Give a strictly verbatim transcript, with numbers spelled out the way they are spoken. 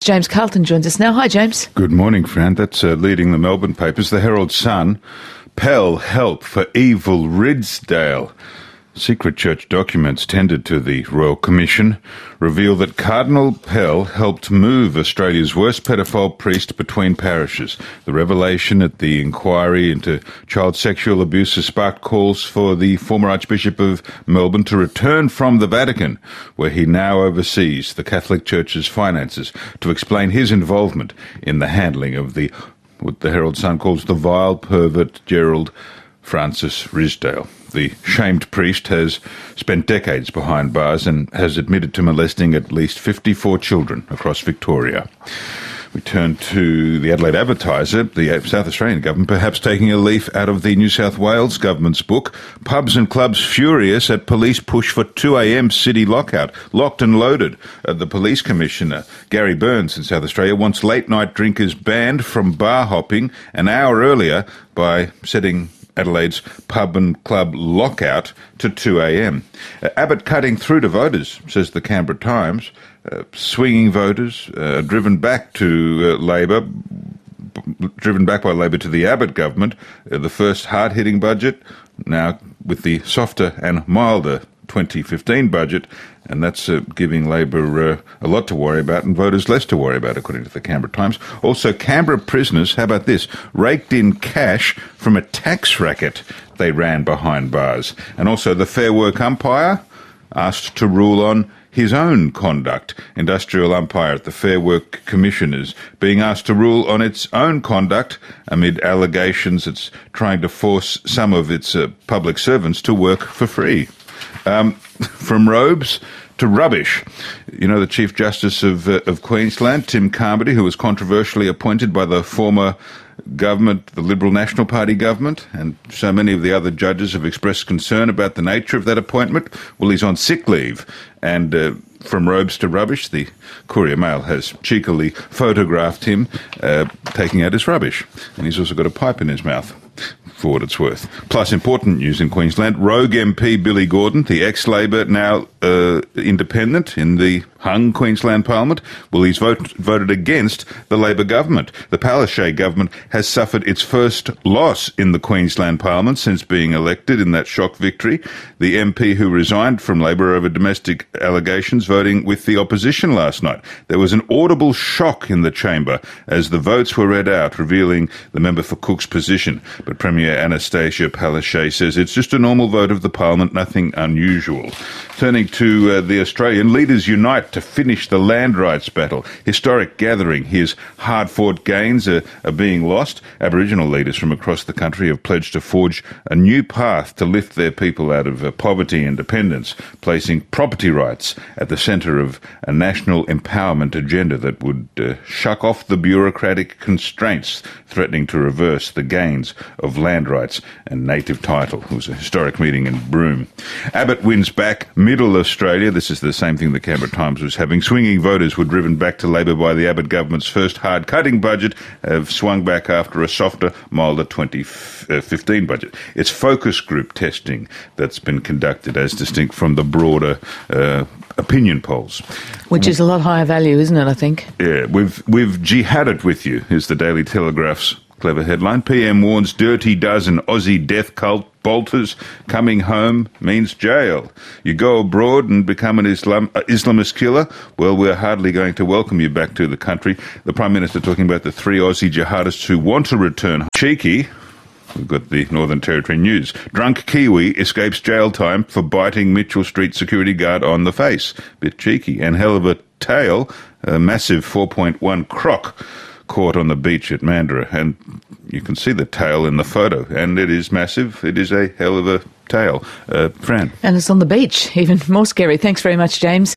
James Carlton joins us now. Hi, James. Good morning, Fran. That's uh, leading the Melbourne papers. The Herald Sun. Pell help for evil Ridsdale. Secret church documents tendered to the Royal Commission reveal that Cardinal Pell helped move Australia's worst pedophile priest between parishes. The revelation at the inquiry into child sexual abuse has sparked calls for the former Archbishop of Melbourne to return from the Vatican, where he now oversees the Catholic Church's finances, to explain his involvement in the handling of the what the Herald Sun calls the vile pervert Gerald Francis Ridsdale. The shamed priest has spent decades behind bars and has admitted to molesting at least fifty-four children across Victoria. We turn to the Adelaide Advertiser, the South Australian government perhaps taking a leaf out of the New South Wales government's book. Pubs and clubs furious at police push for two a.m. city lockout. Locked and loaded. Uh, the police commissioner, Gary Burns in South Australia, wants late-night drinkers banned from bar hopping an hour earlier by setting Adelaide's pub and club lockout to two a.m. Uh, Abbott cutting through to voters, says the Canberra Times. Uh, swinging voters, uh, driven back to uh, Labor, b- driven back by Labor to the Abbott government. Uh, the first hard-hitting budget, now with the softer and milder twenty fifteen budget, and that's uh, giving Labor uh, a lot to worry about and voters less to worry about, according to the Canberra Times. Also, Canberra prisoners, how about this, raked in cash from a tax racket they ran behind bars. And also the Fair Work umpire asked to rule on his own conduct. Industrial umpire at the Fair Work Commission is being asked to rule on its own conduct amid allegations it's trying to force some of its uh, public servants to work for free. Um, from robes to rubbish. You know, the Chief Justice of, uh, of Queensland, Tim Carmody, who was controversially appointed by the former government, the Liberal National Party government, and so many of the other judges have expressed concern about the nature of that appointment. Well, he's on sick leave, and uh, from robes to rubbish, the Courier Mail has cheekily photographed him uh, taking out his rubbish, and he's also got a pipe in his mouth, for what it's worth. Plus, important news in Queensland, rogue M P Billy Gordon, the ex-Labor, now uh, independent in the hung Queensland Parliament, well, he's vote, voted against the Labor government. The Palaszczuk government has suffered its first loss in the Queensland Parliament since being elected in that shock victory. The M P who resigned from Labor over domestic allegations voting with the opposition last night. There was an audible shock in the chamber as the votes were read out, revealing the member for Cook's position. But Premier Anastasia Palaszczuk says it's just a normal vote of the Parliament, nothing unusual. Turning to uh, the Australian, leaders unite to finish the land rights battle. Historic gathering. Here's hard-fought gains are, are being lost. Aboriginal leaders from across the country have pledged to forge a new path to lift their people out of uh, poverty and dependence, placing property rights at the centre of a national empowerment agenda that would uh, shuck off the bureaucratic constraints threatening to reverse the gains of land rights and native title. It was a historic meeting in Broome. Abbott wins back Middle Australia. This is the same thing the Canberra Times was having. Swinging voters were driven back to Labor by the Abbott government's first hard-cutting budget, have swung back after a softer, milder twenty fifteen budget. It's focus group testing that's been conducted as distinct from the broader uh, opinion polls. Which is a lot higher value, isn't it, I think? Yeah, we've, we've jihaded with you, is the Daily Telegraph's clever headline. P M warns dirty dozen Aussie death cult bolters coming home means jail. You go abroad and become an Islam, uh, Islamist killer? Well, we're hardly going to welcome you back to the country. The Prime Minister talking about the three Aussie jihadists who want to return. Cheeky. We've got the Northern Territory News. Drunk Kiwi escapes jail time for biting Mitchell Street security guard on the face. Bit cheeky. And hell of a tale, a massive four point one croc caught on the beach at Mandurah, and you can see the tail in the photo, and it is massive. It is a hell of a tail. Uh, Fran. And it's on the beach, even more scary. Thanks very much, James.